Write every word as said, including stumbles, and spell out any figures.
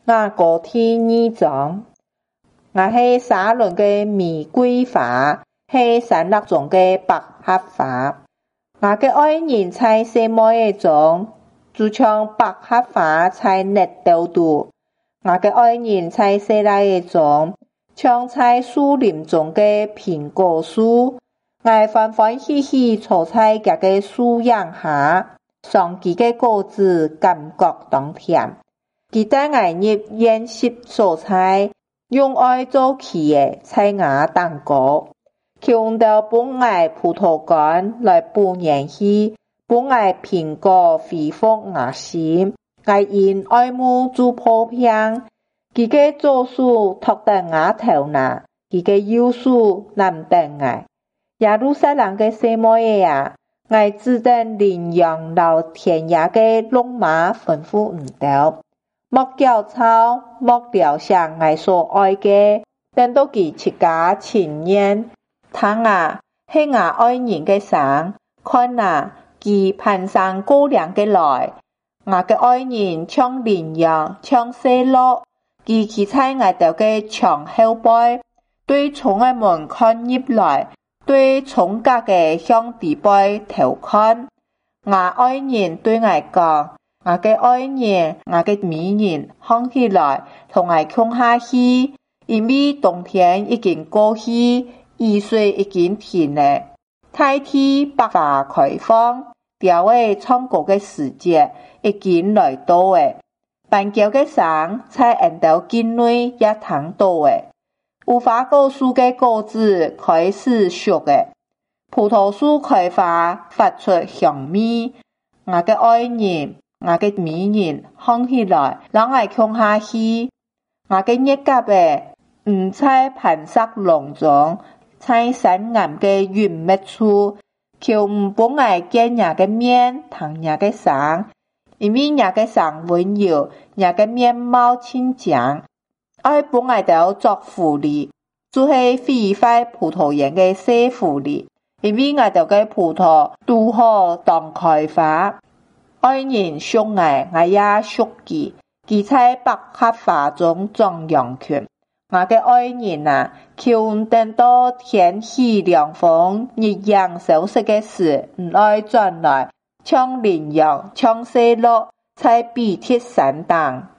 我個天二種，我是沙崙嘅玫瑰花，是山麓中嘅百合花。我嘅愛人在什麼嘅種，就像百合花在熱豆度。我嘅愛人在世內嘅種，像在樹林中嘅蘋果樹。我歡歡喜喜坐在佢嘅樹蔭下，嘗佢嘅果子，感覺當甜。佢帶我入宴席所在，用愛做起嘅菜芽蛋糕。求到本愛葡萄乾來補元氣，本愛蘋果恢復我心。我因愛慕做破片，佢嘅左手托得我頭拿，佢嘅右手攬得我。耶路撒冷嘅什麼嘢啊？我只等羚羊老田野嘅龍馬吩咐唔到，莫叫吵，莫聊想我所愛嘅，等到佢自家親眼。他啊，係我愛人嘅生，看啊，佢攀上高粱嘅來。我嘅愛人像羚羊，像細鹿，佢企在我哋嘅牆後背，對從我們看入來。對從隔嘅向地背頭看，我愛人對我講，我嘅愛人，我嘅美人，看起來同我窮下去，因為冬天已經過去，雨水已經停了，大地百花開放，調位唱歌嘅時節已經來到誒，斑鳩嘅聲在人道境內也聽到誒。無花果樹嘅果子開始熟嘅，葡萄樹開花發出香味。我嘅愛人，我嘅美人，看起來讓我窮下去。我嘅日甲嘅唔在盤石籠中，在山岩嘅雲密處，求唔幫我見人嘅面，聽人嘅聲，因為人嘅聲溫柔，人嘅面貌清淨。愛幫我哋作狐狸，就係毀壞葡萄園嘅小狐狸，因為我哋嘅葡萄拄好當開花。愛人屬我，我也屬佢，佢在百合花中裝羊群。我嘅愛人啊，求等到天氣涼風、日陽消息嘅時，唔愛轉來，像羚羊，像細鹿，在比鐵山當。